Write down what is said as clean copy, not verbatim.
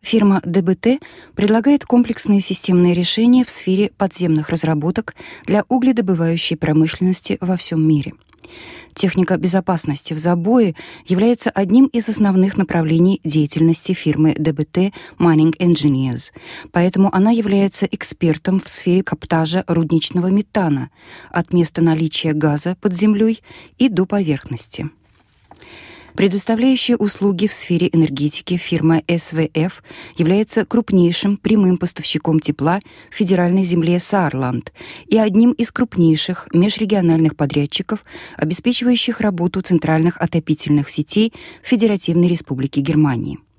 Фирма ДБТ предлагает комплексные системные решения в сфере подземных разработок для угледобывающей промышленности во всем мире. Техника безопасности в забое является одним из основных направлений деятельности фирмы ДБТ Mining Engineers, поэтому она является экспертом в сфере каптажа рудничного метана от места наличия газа под землей и до поверхности. Предоставляющая услуги в сфере энергетики фирма СВФ является крупнейшим прямым поставщиком тепла в федеральной земле Саарланд и одним из крупнейших межрегиональных подрядчиков, обеспечивающих работу центральных отопительных сетей в Федеративной Республике Германии.